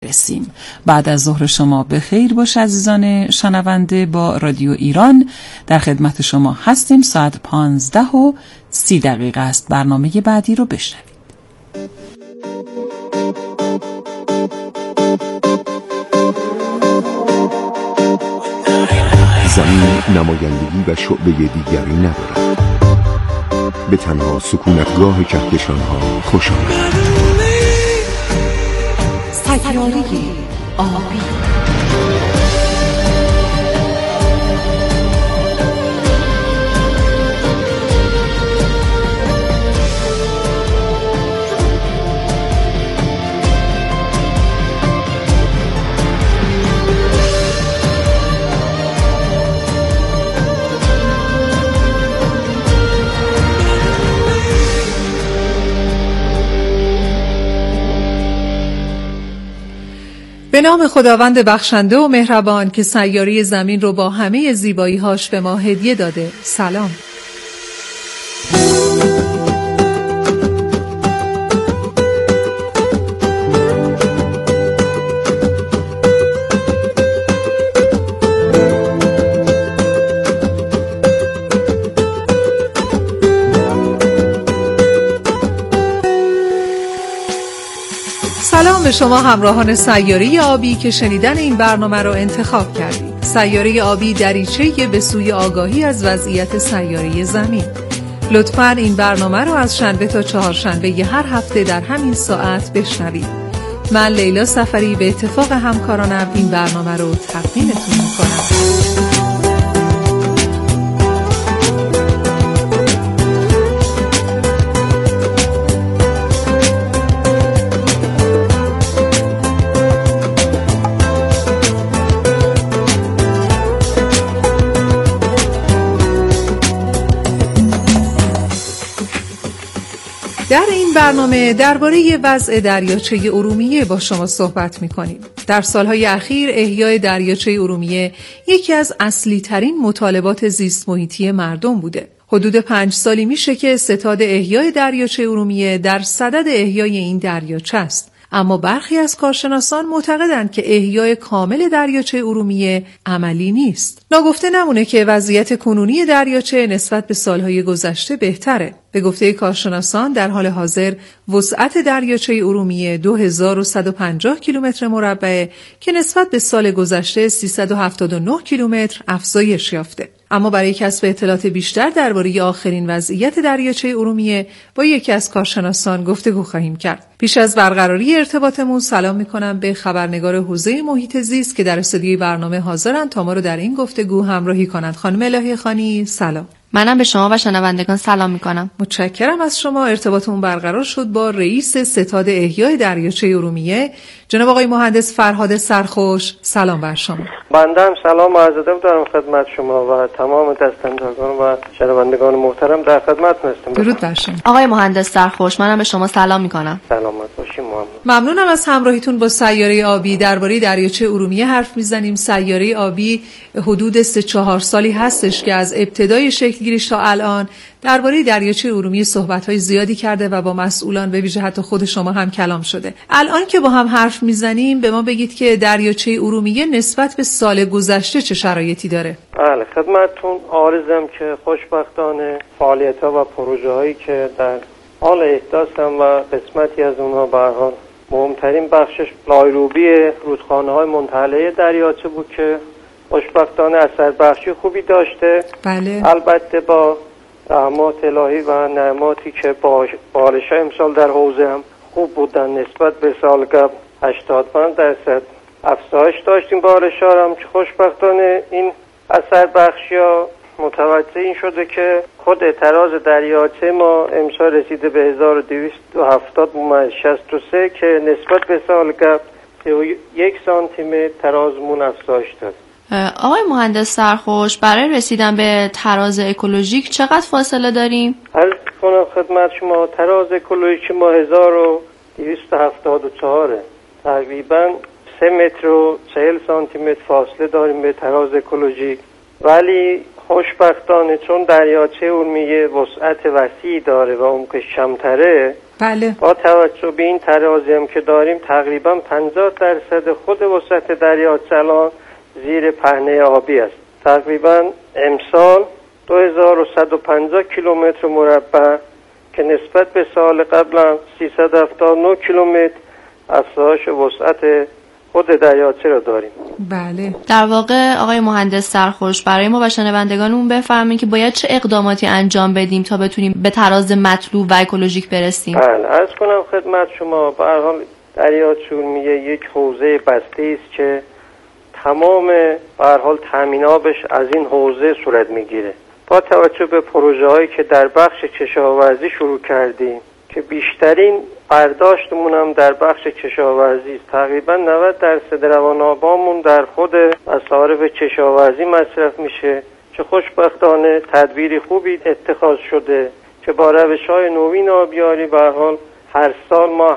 میرسیم. بعد از ظهر شما به خیر باش عزیزان شنونده. با رادیو ایران در خدمت شما هستیم. ساعت 15:30 است. برنامه بعدی رو بشنوید. زمین نمایندگی و شعبه دیگری ندارد. به تنها سکونتگاه کهکشان‌ها خوش آمد. سیاره آبی. به نام خداوند بخشنده و مهربان که سیاره زمین رو با همه زیبایی‌هاش به ما هدیه داده. سلام. سلام به شما همراهان سیاره آبی که شنیدن این برنامه رو انتخاب کردید. سیاره آبی دریچه‌ای به سوی آگاهی از وضعیت سیاره زمین. لطفاً این برنامه رو از شنبه تا چهارشنبه هر هفته در همین ساعت بشنوید. من لیلا سفری به اتفاق همکارانم این برنامه رو تقدیمتون می‌کنم. در این برنامه درباره وضع دریاچه ارومیه با شما صحبت می‌کنیم. در سالهای اخیر احیای دریاچه ارومیه یکی از اصلی ترین مطالبات زیست محیطی مردم بوده. حدود 5 سالی میشه که ستاد احیای دریاچه ارومیه در صدد احیای این دریاچه است. اما برخی از کارشناسان معتقدند که احیای کامل دریاچه ارومیه عملی نیست. ناگفته نمونه که وضعیت کنونی دریاچه نسبت به سالهای گذشته بهتره. به گفته کارشناسان در حال حاضر وسعت دریاچه ارومیه 2150 کیلومتر مربع که نسبت به سال گذشته 379 کیلومتر افزایش یافته. اما برای کسب اطلاعات بیشتر درباره آخرین وضعیت دریاچه ارومیه با یکی از کارشناسان گفتگو خواهیم کرد. پیش از برقراری ارتباطمون سلام میکنم به خبرنگار حوزه محیط زیست که در استودیوی برنامه حاضرن تا ما رو در این گفتگو همراهی کنند. خانم الهی خانی سلام. منم به شما و شنوندگان سلام میکنم. متشکرم از شما. ارتباطمون برقرار شد با رئیس ستاد احیای دریاچه ارومیه جناب آقای مهندس فرهاد سرخوش. سلام بر شما. بنده هم سلام و عرض ادب دارم خدمت شما و تمام دستاندرگان و شنوندگان محترم در خدمتتون هستم. درود بر شما. آقای مهندس سرخوش منم به شما سلام میکنم. سلامت باشید. ممنونم از همراهیتون با سیاره آبی. درباره دریاچه ارومیه حرف میزنیم. سیاره آبی حدود 3-4 سالی هستش که از ابتدای شکلگیریش تا الان درباره دریاچه ارومیه صحبت‌های زیادی کرده و با مسئولان به ویژه حتی خود شما هم کلام شده. الان که با هم حرف میزنیم به ما بگید که دریاچه ارومیه نسبت به سال گذشته چه شرایطی داره؟ بله خدمتتون عرضم که خوشبختانه فعالیت‌ها و پروژه‌هایی که در حال احداث هم و قسمتی از اونها به هر حال مهمترین بخشش لایروبی رودخانه‌های منتهله دریاچه بود که خوشبختانه اثر بخشی خوبی داشته. بله. البته با رحمات الهی و نعماتی که بارش امسال در حوزه هم خوب بودن نسبت به سال قبل 85% افزایش داشتیم بارش‌ها هم که خوشبختانه این اثر بخشی‌ها متوجه این شده که خود تراز دریاچه ما امسال رسیده به 1270.63 که نسبت به سال قبل 1 سانتیمتر ترازمون افزایش داد. آقای مهندس سرخوش برای رسیدن به تراز اکولوژیک چقدر فاصله داریم؟ عرض کنم خدمت شما تراز اکولوژیک ما 1274 تقریبا 3 متر و 40 سانتی متر فاصله داریم به تراز اکولوژیک، ولی خوشبختانه چون دریاچه ارومیه وسعت وسیعی داره و عمقش کمتره بله. با توجه به این ترازی هم که داریم تقریبا 50% خود وسعت دریاچه الان زیر پهنه آبی است. تقریبا امسال 2150 کیلومتر مربع که نسبت به سال قبل 379 کیلومتر افزایش وسعت خود دریاچه را داریم. بله. در واقع آقای مهندس سرخوش برای ما و شنوندگانمون بفرمایید که باید چه اقداماتی انجام بدیم تا بتونیم به تراز مطلوب و اکولوژیک برسیم؟ بله، عرض کنم خدمت شما به هر حال دریاچه ارومیه یک حوزه بسته است که تمام به هر حال تامین آبش از این حوزه صورت میگیره. با توجه به پروژه‌هایی که در بخش کشاورزی شروع کردیم که بیشترین برداشتمون هم در بخش کشاورزی است، تقریبا 90% روان آبامون در خود مصارف کشاورزی مصرف میشه که خوشبختانه تدبیر خوبی اتخاذ شده که با روش‌های نوین آبیاری به هر حال هر سال ما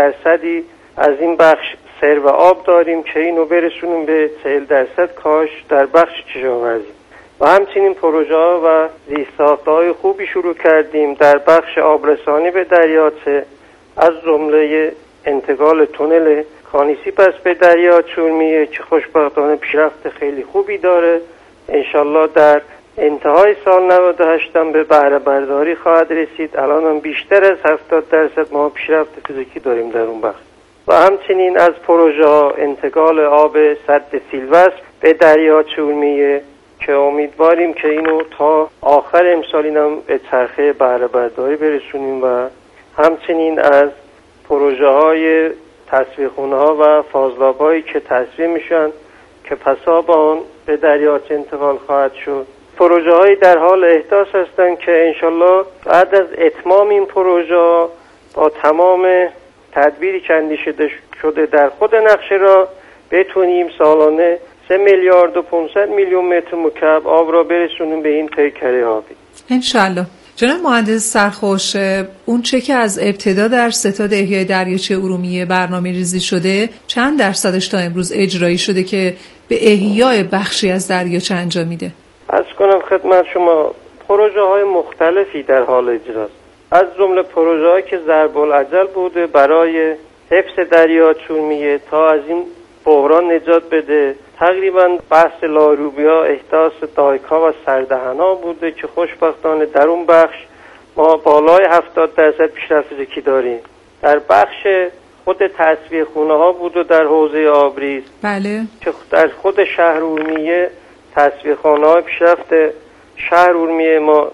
8% از این بخش سرو آب داریم که اینو برسونیم به 40% کاهش در بخش کشاورزی. و همچنین پروژه‌ها و زیرساخت‌های خوبی شروع کردیم در بخش آبرسانی به دریاچه، از جمله انتقال تونل کانیسیپس به دریاچه ارومیه که خوشبختانه پیشرفت خیلی خوبی داره. انشالله در انتهای سال 98 هم به بهره برداری خواهد رسید. الان هم بیشتر از 70% ما پیشرفت فیزیکی داریم در اون بخش. و همچنین از پروژه انتقال آب سد سیلوستر به دریاچه ارومیه که امیدواریم که اینو تا آخر امسال اینم به چرخه بهره برداری برسونیم و همچنین از پروژه های تصفیه خونه ها و فاضلاب هایی که تصفیه میشن که پساب آن به دریاچه انتقال خواهد شد. پروژه هایی در حال احداث هستند که انشالله بعد از اتمام این پروژه با تمام تدبیری که اندیشه شده در خود نقشه را بتونیم سالانه 3 میلیارد و 500 میلیون متر مکعب آب را برسونیم به این پیکره آبی انشالله. جناب مهندس سرخوش، اون چه که از ابتدا در ستاد احیای دریاچه ارومیه برنامه ریزی شده چند درصدش تا امروز اجرایی شده که به احیای بخشی از دریاچه انجام میده؟ عرض کنم خدمت شما پروژه های مختلفی در حال اجراست، از جمله پروژه هایی که ضرب الاجل بوده برای حفظ دریاچه ارومیه تا از این بحران نجات بده. تقریبا بحث لاروبیا، احداث دایک‌ها و سردهن‌ها بوده که خوشبختانه در اون بخش ما بالای 70% پیشرفت فیزیکی داریم. در بخش خود تصفیه خونه‌ها بود و در حوزه آبریز، بله، که در خود شهر ارومیه تصفیه خانه‌های پیشرفت شهر ارومیه ما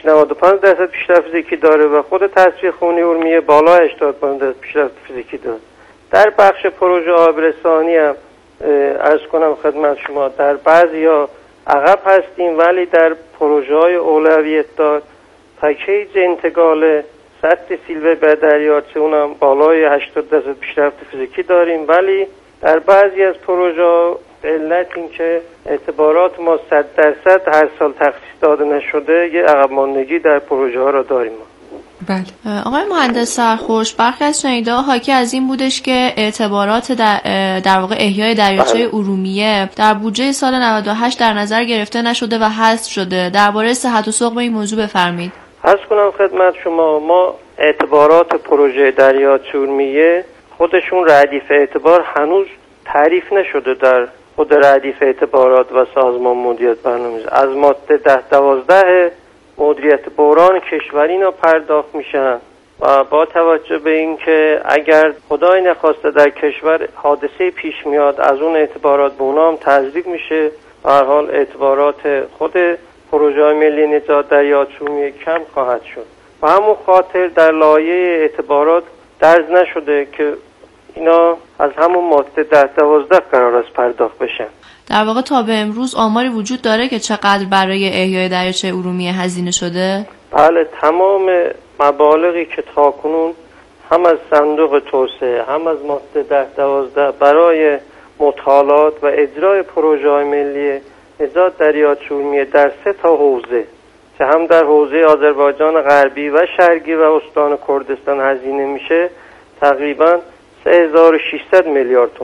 95% پیشرفت فیزیکی داره و خود تصفیه خونه ارومیه بالای 85% پیشرفت فیزیکی داره. در بخش پروژه آبرسانی هم عرض کنم خدمت شما در بعضیا عقب هستیم، ولی در پروژه های اولویت دار پکیج انتقال سطح سیلوه به دریاچه اونم بالای 80% پیشرفت فیزیکی داریم، ولی در بعضی از پروژه علت این که اعتبارات ما 100% هر سال تخصیص داده نشده یه عقب ماندگی در پروژه ها را داریم. بله. آقای مهندس سرخوش، برخی از شنیده‌ها حاکی از این بودش که اعتبارات در واقع احیای دریاچه ارومیه در بودجه سال 98 در نظر گرفته نشده و حذف شده. درباره صحت و سقم این موضوع بفرمایید. عرض کنم خدمت شما ما اعتبارات پروژه دریاچه ارومیه خودشون ردیف اعتبار هنوز تعریف نشده در خود ردیف اعتبارات و سازمان مدیریت برنامه‌ریزی. از ماده 10-12 مدیریت بحران کشوری اینا پرداخت میشن و با توجه به اینکه اگر خدای نخواسته در کشور حادثه پیش میاد از اون اعتبارات به اونا هم تزریق میشه. به هر حال اعتبارات خود پروژه ملی نجات دریاچه ارومیه کم خواهد شد و همون خاطر در لایحه اعتبارات درج نشده که اینا از همون ماده 10-12 قرار است پرداخت بشن. در واقع تا به امروز آماری وجود داره که چقدر برای احیای دریاچه ارومیه هزینه شده؟ بله، تمام مبالغی که تاکنون هم از صندوق توسعه هم از ماده 10-12 برای مطالعات و اجرای پروژه‌های ملی نجات دریاچه ارومیه در 3 حوزه که هم در حوزه آذربایجان غربی و شرقی و استان کردستان هزینه میشه تقریبا 3600 میلیارد تومان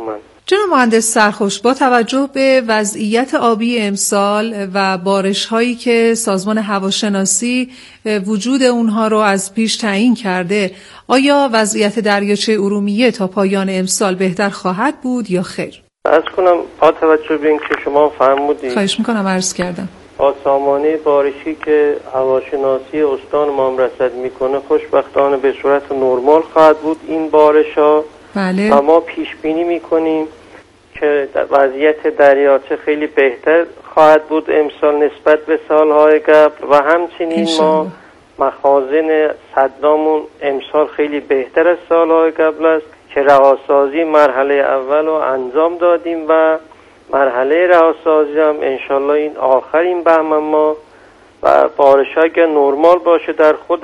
جناب مهندس سرخوش، با توجه به وضعیت آبی امسال و بارش‌هایی که سازمان هواشناسی وجود اونها رو از پیش تعیین کرده، آیا وضعیت دریاچه ارومیه تا پایان امسال بهتر خواهد بود یا خیر؟ عرض کنم با توجه به اینکه شما فرمودید، خواهش میکنم عرض کردم، با سامانه بارشی که هواشناسی استان ما هم رصد میکنه خوشبختانه به صورت نرمال خواهد بود این بارش‌ها. بله. و ما پیش بینی میکنیم که وضعیت دریاچه خیلی بهتر خواهد بود امسال نسبت به سالهای قبل و همچنین ما مخازن سدامون امسال خیلی بهتر از سالهای قبل است که رهاسازی مرحله اول رو انجام دادیم و مرحله رهاسازی هم انشالله این آخرین بهمن ما و بارش اگر نرمال باشه در خود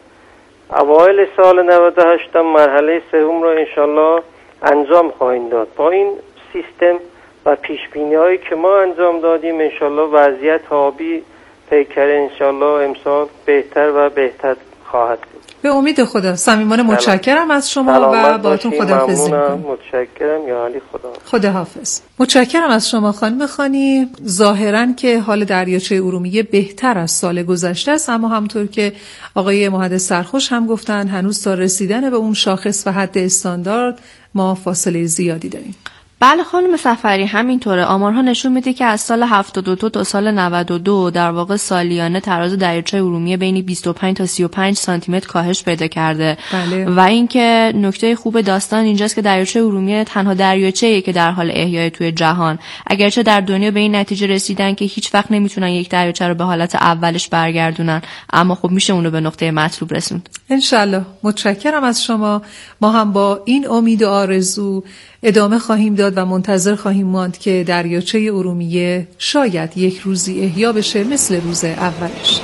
اوایل سال 98 مرحله سوم رو انشالله انجام خواهیم داد. با این سیستم و پیشبینی هایی که ما انجام دادیم انشالله وضعیت آبی پیکر انشالله امسال بهتر و بهتر خواهد بود. به امید خدا. صمیمانه متشکرم از شما و باهاتون خداحافظی می‌کنم. متشکرم. یا علی خداحافظ. متشکرم از شما خانم خانی. ظاهراً که حال دریاچه ارومیه بهتر از سال گذشته است، اما همونطور که آقای مهندس سرخوش هم گفتن هنوز تا رسیدن به اون شاخص و حد استاندارد ما فاصله زیادی داریم. بله خانم صفری، همینطوره. آمارها نشون میده که از سال 72 تا سال 92 در واقع سالیانه تراز دریاچه ارومیه بین 25 تا 35 سانتی متر کاهش پیدا کرده. بله. و اینکه نکته خوب داستان اینجاست که دریاچه ارومیه تنها دریاچه‌ایه که در حال احیای توی جهان، اگرچه در دنیا به این نتیجه رسیدن که هیچ وقت نمیتونن یک دریاچه رو به حالت اولش برگردونن، اما خب میشه اون رو به نقطه مطلوب رسوند. انشالله. متشکرم از شما. ما هم با این امید و آرزو ادامه خواهیم داد و منتظر خواهیم ماند که دریاچه ارومیه شاید یک روزی احیا بشه مثل روز اولش.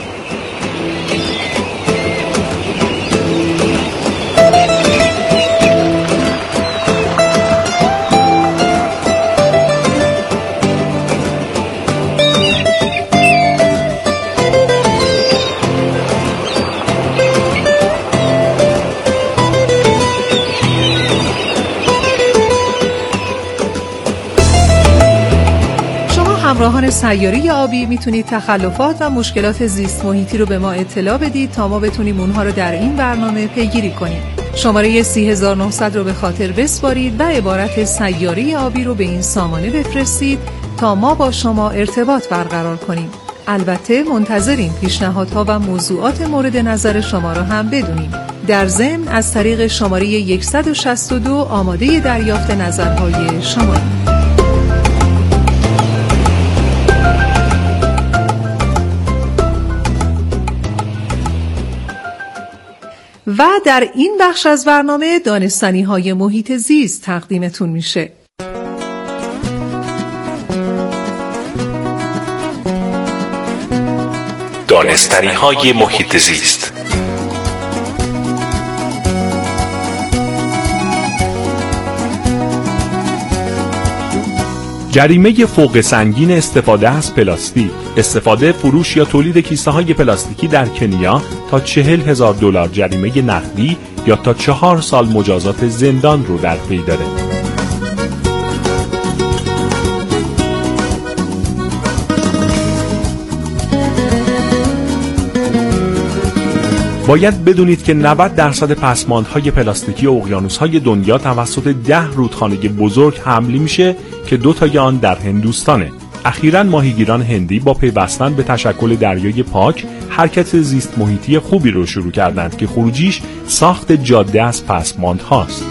همراهان سیاره آبی میتونید تخلفات و مشکلات زیست محیطی رو به ما اطلاع بدید تا ما بتونیم اونها رو در این برنامه پیگیری کنیم. شماره 30900 رو به خاطر بسپارید و عبارت سیاره آبی رو به این سامانه بفرستید تا ما با شما ارتباط برقرار کنیم. البته منتظریم پیشنهادها و موضوعات مورد نظر شما رو هم بدونیم. در ضمن از طریق شماره 162 آماده دریافت نظرهای شما. و در این بخش از برنامه دانستنی‌های محیط زیست تقدیمتون میشه. دانستنی‌های محیط زیست. جریمه فوق سنگین استفاده از پلاستیک، استفاده، فروش یا تولید کیسه‌های پلاستیکی در کنیا تا $40,000 جریمه نقدی یا تا 4 سال مجازات زندان رو در پی داره. باید بدونید که 90% پسماندهای پلاستیکی اقیانوس‌های دنیا توسط 10 رودخانه بزرگ حمل میشه که 2 تای آن در هندوستانه. اخیراً ماهیگیران هندی با پیوستن به تشکل دریای پاک حرکت زیست محیطی خوبی رو شروع کردند که خروجیش ساخت جاده از پسماندهاست.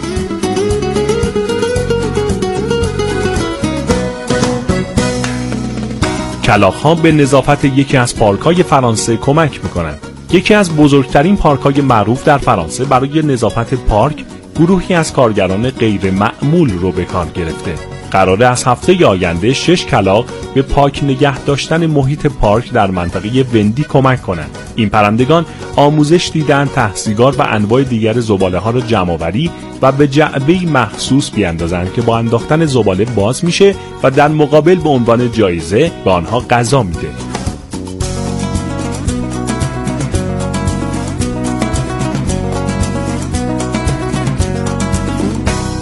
کلاغ‌ها به نظافت یکی از پارک‌های فرانسه کمک می‌کنند. یکی از بزرگترین پارک‌های معروف در فرانسه برای نظافت پارک گروهی از کارگران غیر معمول رو به کار گرفته. قراره از هفته آینده 6 کلاغ به پاک نگه داشتن محیط پارک در منطقه وندی کمک کنند. این پرندگان آموزش دیدن ته‌سیگار و انواع دیگر زباله‌ها را جمع‌آوری و به جعبه‌ای مخصوص بیاندازند که با انداختن زباله باز میشه و در مقابل به عنوان جایزه به آنها غذا میده.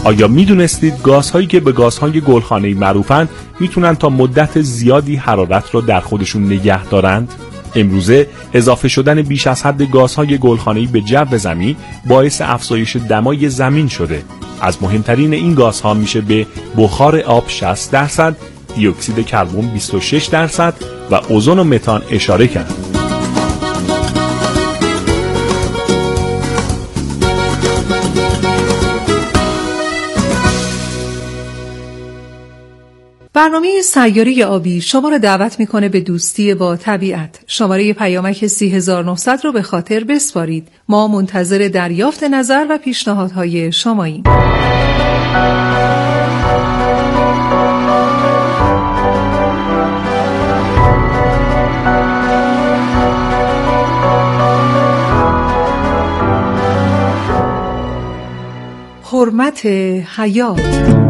آیا میدونستید گازهایی که به گازهای گلخانه‌ای معروفند میتونن تا مدت زیادی حرارت را در خودشون نگه دارند؟ امروزه اضافه شدن بیش از حد گازهای گلخانه‌ای به جو زمین باعث افزایش دمای زمین شده. از مهمترین این گازها میشه به بخار آب 60%، دی اکسید کربن 26% و اوزون و متان اشاره کرد. برنامه سیاره آبی شما را دعوت میکنه به دوستی با طبیعت. شماره پیامک 30900 رو به خاطر بسپارید. ما منتظر دریافت نظر و پیشنهادهای شماییم. حرمت حیات.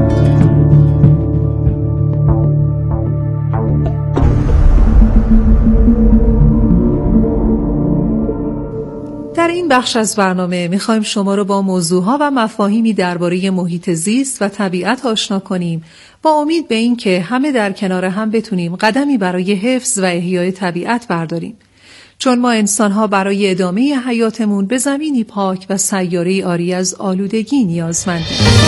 در این بخش از برنامه میخوایم شما رو با موضوعها و مفاهیمی درباره محیط زیست و طبیعت آشنا کنیم با امید به این که همه در کنار هم بتونیم قدمی برای حفظ و احیای طبیعت برداریم. چون ما انسان‌ها برای ادامه حیاتمون به زمینی پاک و سیاره‌ای عاری از آلودگی نیازمندیم.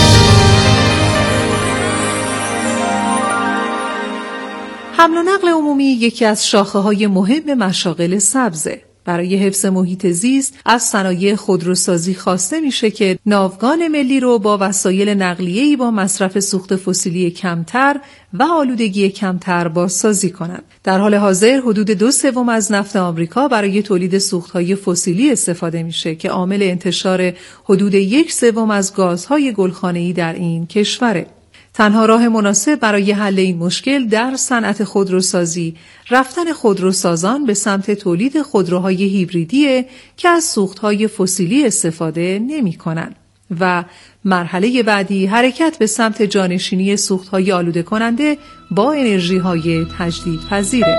حمل و نقل عمومی یکی از شاخه‌های مهم مشاغل سبزه. برای حفظ محیط زیست از صنایع خودروسازی خواسته میشه که ناوگان ملی رو با وسایل نقلیه‌ای با مصرف سوخت فسیلی کمتر و آلودگی کمتر بازسازی کنند. در حال حاضر حدود 2/3 از نفت آمریکا برای تولید سوخت‌های فسیلی استفاده میشه که عامل انتشار حدود 1/3 از گازهای گلخانه‌ای در این کشوره. تنها راه مناسب برای حل این مشکل در صنعت خودروسازی رفتن خودروسازان به سمت تولید خودروهای هیبریدیه که از سوختهای فسیلی استفاده نمی‌کنند و مرحله بعدی حرکت به سمت جانشینی سوختهای آلوده کننده با انرژی‌های تجدیدپذیره.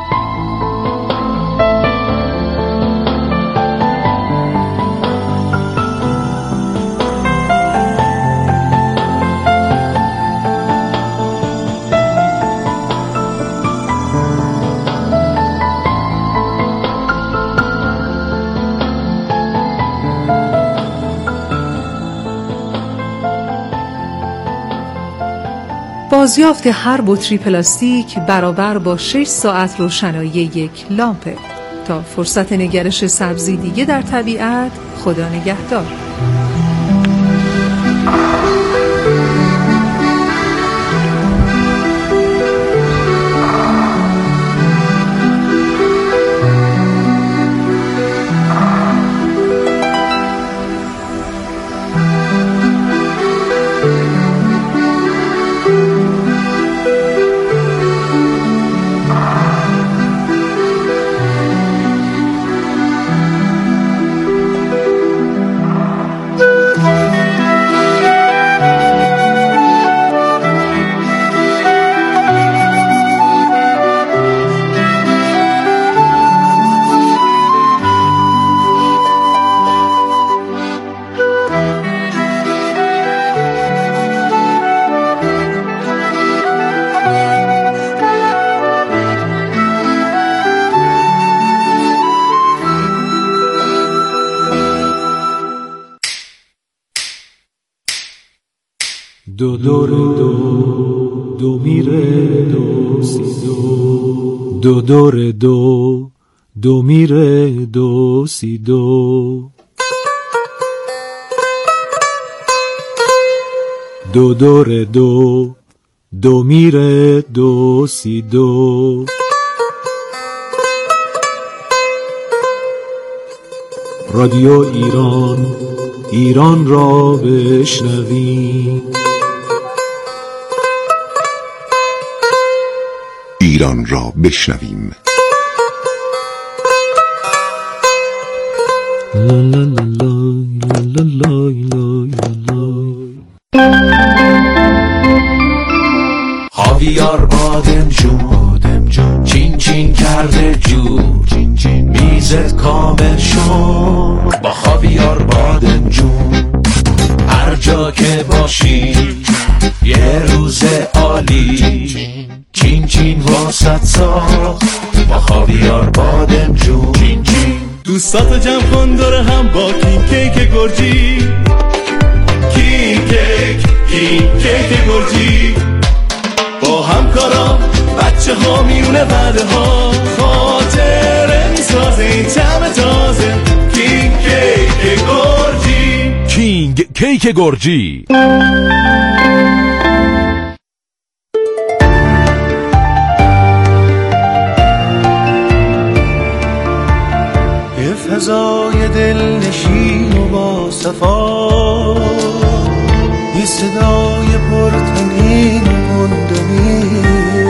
بازیافت هر بطری پلاستیک برابر با 6 ساعت روشنایی یک لامپه. تا فرصت نگرش سبزی دیگه در طبیعت، خدا نگهدار. دو دور دو میره دو سی دو، دو دور دو میره دو سی دو، دو دور دو میره دو سی دو. رادیو ایران، ایران را بشنوی، ایران را بشنویم. لا لا لا لا لا لا لا لا. خاویار بادمجون چین چین کرده جون، میزت کامل شد با خاویار بادمجون. هر هر جا که باشی یه روز عالی، چین چین واسط ساخت با خاویار بادمجون. چین چین دوستاتو جمع کن دور هم با کین کیک گرجی، کین کیک گرجی، با همکارا بچه ها میونه بعده ها خاطره میسازه طعم تازه. کینگ کیک گرجی، کینگ کیک گرجی. یه فضای دلنشین و با صفا، یه صدای پرتنین و مندنی،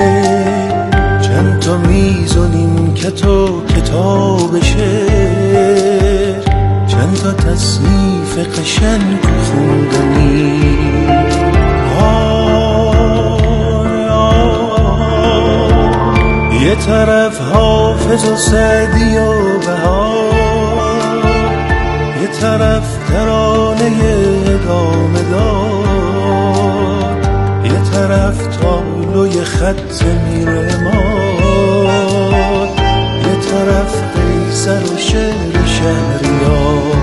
چند تا میز و نیمکت و کتاب شعر، چند تا تصنیف قشنگ و خوندنی. یه طرف حافظ و سعدی و بهار، یه طرف ترانه ادامه دار، یه طرف تابلوی خط میرمار، یه طرف قیصر و شعر شهریار.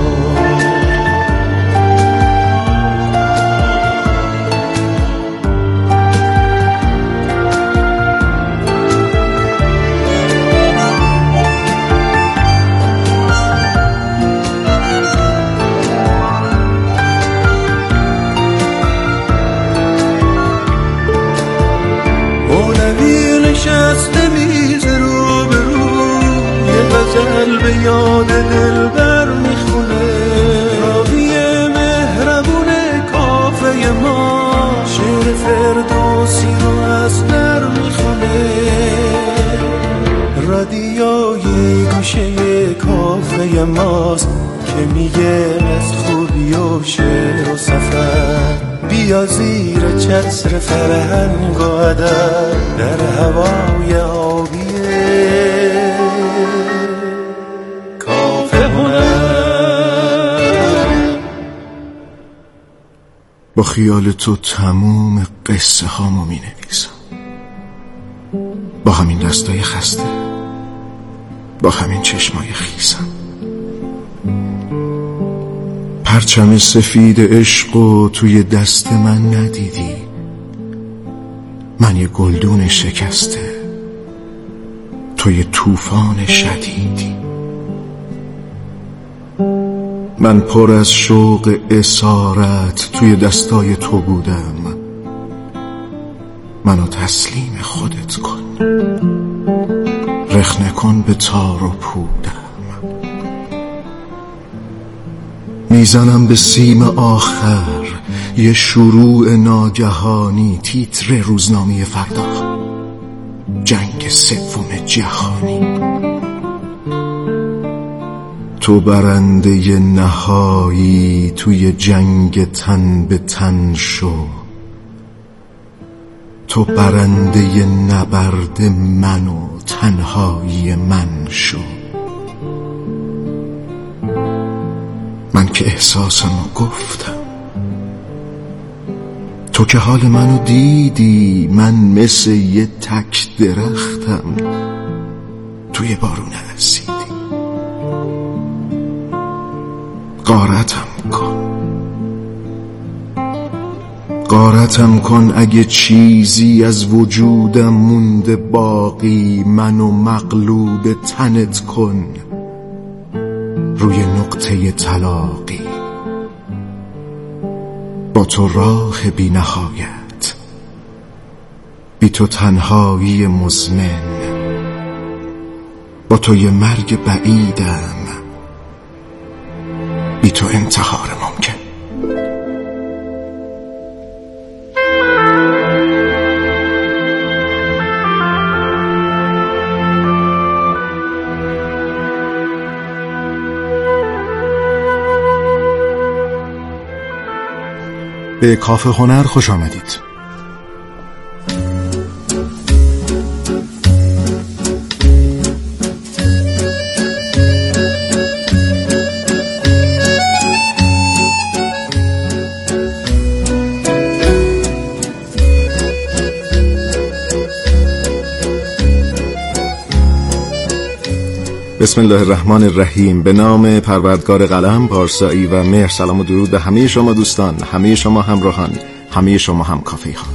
نشسته میز رو به رو، یه غزل به یاد دلبر میخونه، راوی مهربون کافه ما شعر فردوسی رو از در میخونه. رادیوی گوشه کافه ماست که میگه از خوبی و شعر و سفر، بیا زیر چتر فرهنگ و ادب در هوای آبیه کافه هنر. با خیال تو تموم قصه هامو می نویسم، با همین دستای خسته، با همین چشمای خیسم. پرچم سفید عشقو توی دست من ندیدی، من یه گلدون شکسته، توی طوفان شدیدی. من پر از شوق اسارت توی دستای تو بودم، منو تسلیم خودت کن، رخنه کن به تار و پودم. میزنم به سیم آخر یه شروع ناگهانی، تیتر روزنامه فردا، جنگ سوم جهانی. تو برنده نهایی توی جنگ تن به تن شو، تو برنده نبرد من و تنهایی من شو. من که احساسمو گفتم، تو که حال منو دیدی، من مثل یه تک درختم توی بارون اسیدی. غارتم کن اگه چیزی از وجودم مونده باقی، منو مغلوب تنت کن روی نقطه تلاقی. با تو راه بی نهایت، بی تو تنهایی مزمن، با تو یه مرگ بعیدم، بی تو انتحار ممکن. به کافه هنر خوش آمدید. بسم الله الرحمن الرحیم. به نام پروردگار قلم، پارسایی و مهر. سلام و درود به همه شما دوستان، همه شما همراهان، همه شما هم کافی ها.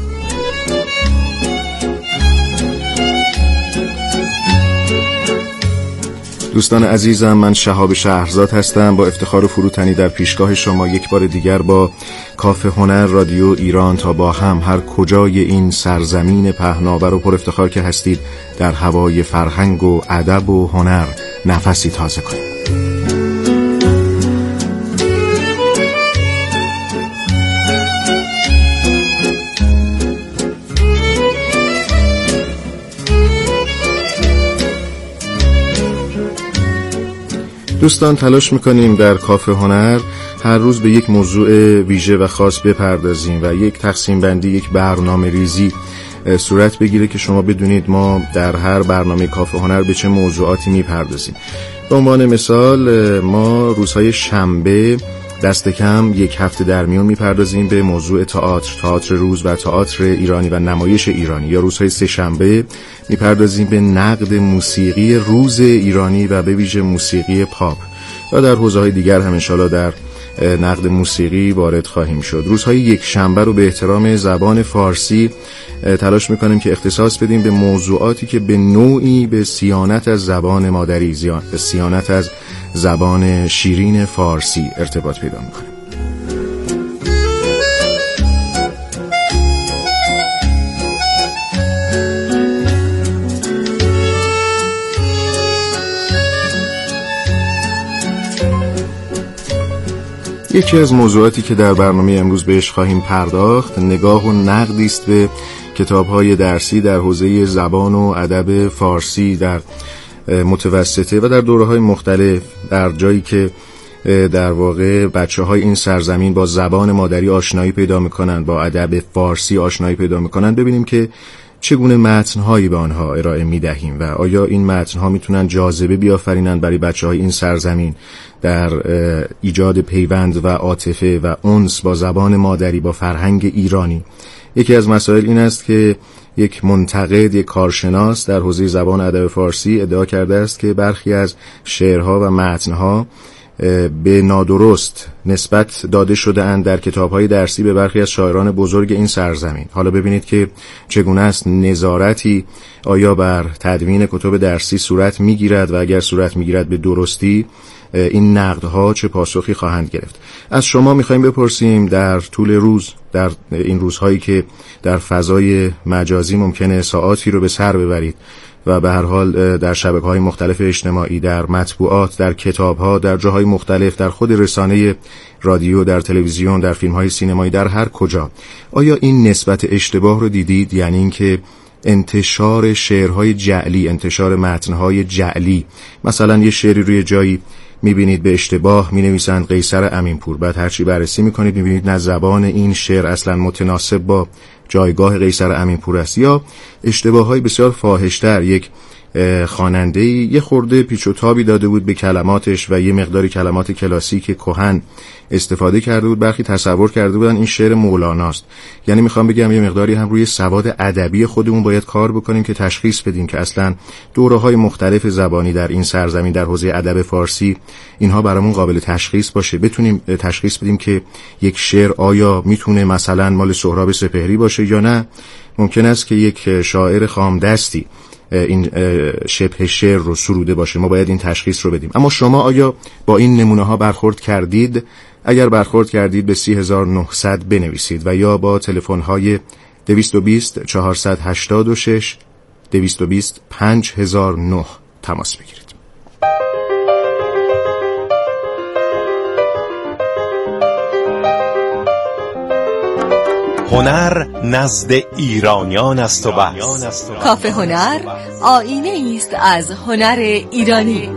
دوستان عزیزم، من شهاب شهرزاد هستم. با افتخار و فروتنی در پیشگاه شما یک بار دیگر با کافه هنر رادیو ایران تا با هم هر کجای این سرزمین پهناور و پر افتخار که هستید در هوای فرهنگ و ادب و هنر نفسی تازه کنیم. دوستان، تلاش میکنیم در کافه هنر هر روز به یک موضوع ویژه و خاص بپردازیم و یک تقسیم بندی، یک برنامه ریزی صورت بگیره که شما بدونید ما در هر برنامه کافه هنر به چه موضوعاتی میپردازیم. به عنوان مثال ما روزهای شنبه دست کم یک هفته در میون میپردازیم به موضوع تئاتر روز و تئاتر ایرانی و نمایش ایرانی، یا روزهای سه شنبه میپردازیم به نقد موسیقی روز ایرانی و به ویژه موسیقی پاپ، و در حوزه‌های دیگر هم انشالله در نقد موسیقی وارد خواهیم شد. روزهای یک شنبه رو به احترام زبان فارسی تلاش میکنیم که اختصاص بدیم به موضوعاتی که به نوعی به صیانت از زبان مادری، به صیانت از زبان شیرین فارسی ارتباط پیدا میکنیم. یکی از موضوعاتی که در برنامه امروز بهش خواهیم پرداخت نگاه و نقدی است به کتاب‌های درسی در حوزه زبان و ادب فارسی در متوسطه و در دوره‌های مختلف، در جایی که در واقع بچه‌های این سرزمین با زبان مادری آشنایی پیدا می‌کنند، با ادب فارسی آشنایی پیدا می‌کنند، ببینیم که چگونه متن‌هایی به آنها ارائه می‌دهیم و آیا این متن‌ها می‌تونن جاذبه بیافرینند برای بچه‌های این سرزمین در ایجاد پیوند و عاطفه و انس با زبان مادری، با فرهنگ ایرانی. یکی از مسائل این است که یک منتقد، یک کارشناس در حوزه زبان ادب فارسی ادعا کرده است که برخی از شعرها و متن‌ها به نادرست نسبت داده شده اند در کتاب‌های درسی به برخی از شاعران بزرگ این سرزمین. حالا ببینید که چگونه است نظارتی آیا بر تدوین کتب درسی صورت می‌گیرد و اگر صورت می‌گیرد به درستی این نقدها چه پاسخی خواهند گرفت. از شما می‌خوایم بپرسیم در طول روز، در این روزهایی که در فضای مجازی ممکنه ساعاتی رو به سر ببرید و به هر حال در شبکه‌های مختلف اجتماعی، در مطبوعات، در کتاب‌ها، در جاهای مختلف، در خود رسانه رادیو، در تلویزیون، در فیلم‌های سینمایی، در هر کجا، آیا این نسبت اشتباه رو دیدید؟ یعنی اینکه انتشار شعرهای جعلی، انتشار متن‌های جعلی، مثلا یه شعری روی جایی میبینید به اشتباه مینویسند قیصر امینپور، بعد هرچی بررسی میکنید میبینید نه زبان این شعر اصلا متناسب با جایگاه قیصر امینپور است، یا اشتباههای بسیار فاحش‌تر. یک خواننده یه خورده پیچ و تابی داده بود به کلماتش و یه مقداری کلمات کلاسیک کهن استفاده کرده بود، برخی تصور کرده بودن این شعر مولاناست. یعنی میخوام بگم یه مقداری هم روی سواد ادبی خودمون باید کار بکنیم که تشخیص بدیم که اصلا دوره‌های مختلف زبانی در این سرزمین در حوزه ادب فارسی اینها برامون قابل تشخیص باشه، بتونیم تشخیص بدیم که یک شعر آیا میتونه مثلا مال سهراب سپهری باشه یا نه ممکن است که یک شاعر خامدستی این شبه شعر رو سروده باشه. ما باید این تشخیص رو بدیم. اما شما آیا با این نمونه ها برخورد کردید؟ اگر برخورد کردید به 3900 بنویسید و یا با تلفن های 220 486 220 5009 تماس بگیرید. هنر نزد ایرانیان است و بس. کافه هنر آینه است از هنر ایرانی.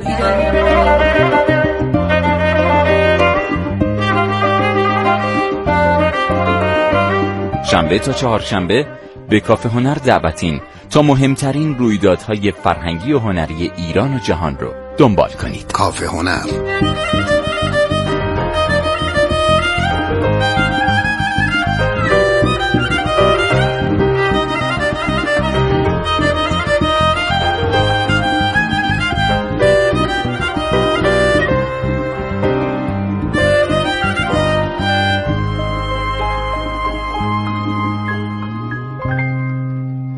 شنبه تا چهارشنبه به کافه هنر دعوتین تا مهمترین رویدادهای فرهنگی و هنری ایران و جهان رو دنبال کنید. کافه هنر